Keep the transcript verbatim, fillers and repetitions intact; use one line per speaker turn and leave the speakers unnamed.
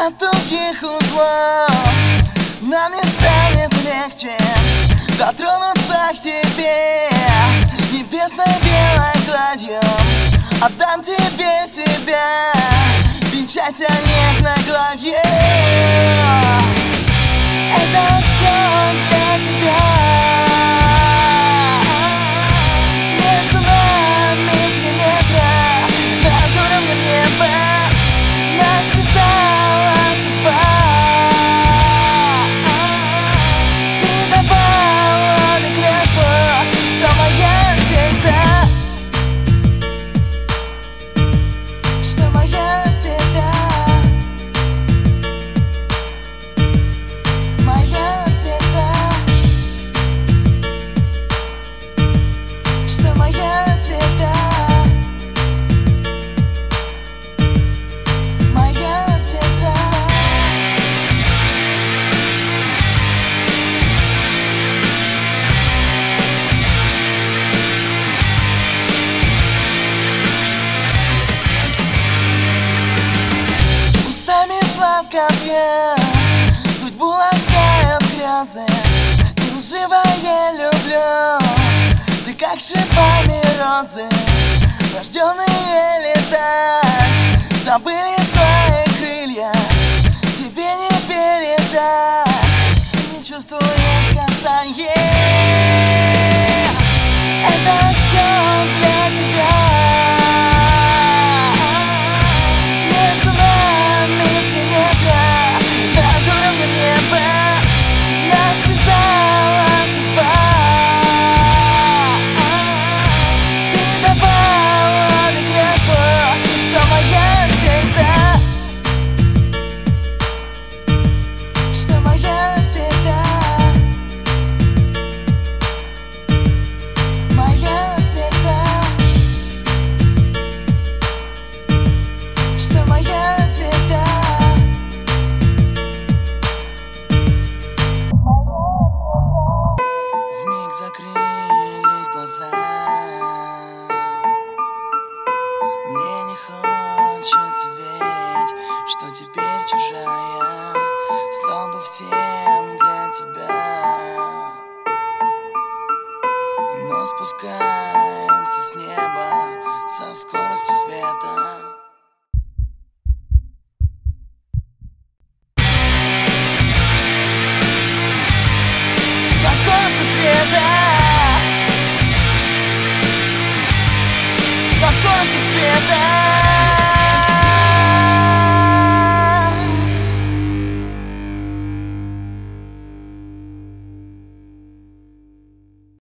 от тугих узлов нам не станет легче дотронуться к тебе небесной белой гладью. Отдам тебе себя, венчайся нежной гладью. Это все для тебя. Между нами три метра над уровнем неба. Нас связала судьба. Ты давала мне клятву, что моя всегда, что моя всегда, моя всегда, что моя всегда, моя всегда. Устами сладко пьян, судьбу ласкают грезы. И лживое люблю, ты как шипами розы, рожденные летать, забыли свои крылья, тебе не передать, не чувствуешь касания. Это все для тебя. Между нами три метра над уровнем неба. Нас связала судьба. Ты давала мне клятву, что моя всегда, что моя всегда, моя всегда, что моя всегда. Вмиг закрылись глаза, мне не хочется верить, что теперь чужая стал бы всем для тебя. Но спускаемся с неба со скоростью света.